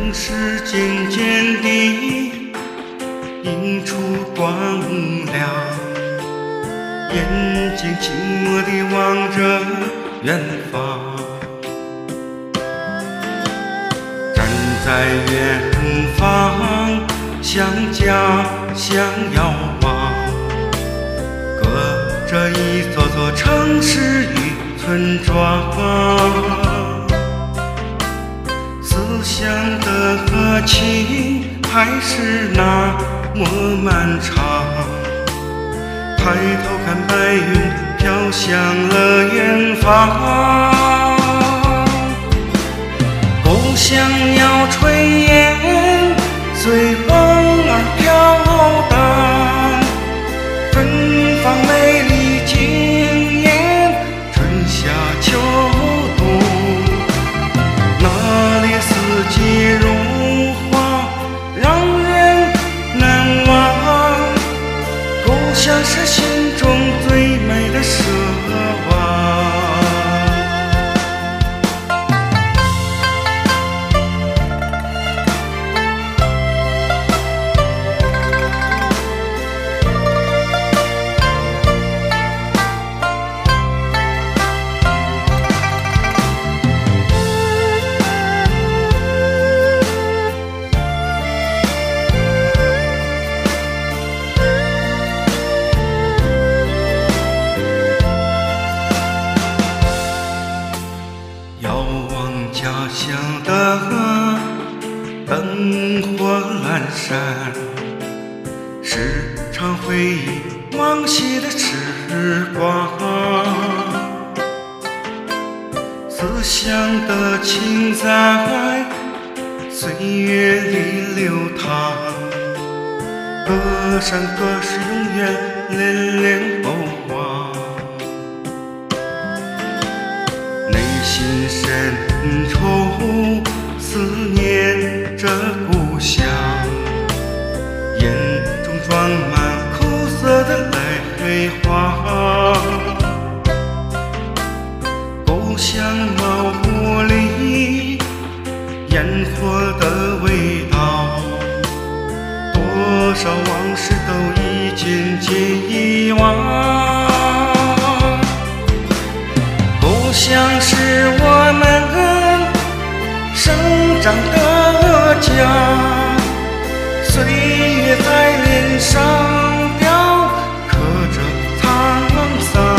市渐渐地映出光亮，眼睛静默地望着远方，站在远方向家乡遥望，隔着一座座城市与村庄，思乡的情还是那么漫长，抬头看白云飘向了远方，故乡鸟炊烟随风儿飘荡，芬芳美丽惊艳春夏秋冬，那里四季如画让人难忘，故乡是心中最美的奢望。家乡的灯火阑珊，时常回忆往昔的时光，思乡的情在岁月里流淌，歌山歌是永远恋恋不忘，内心深处思念着故乡，眼中装满苦涩的泪花，故乡茅屋里烟火的味道，多少往事都已渐渐遗忘，故乡是我们生长的家，岁月在脸上雕刻着沧桑，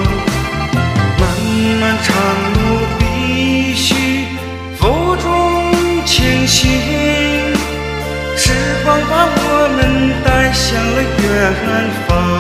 漫漫长路必须负重前行，时光把我们带向了远方。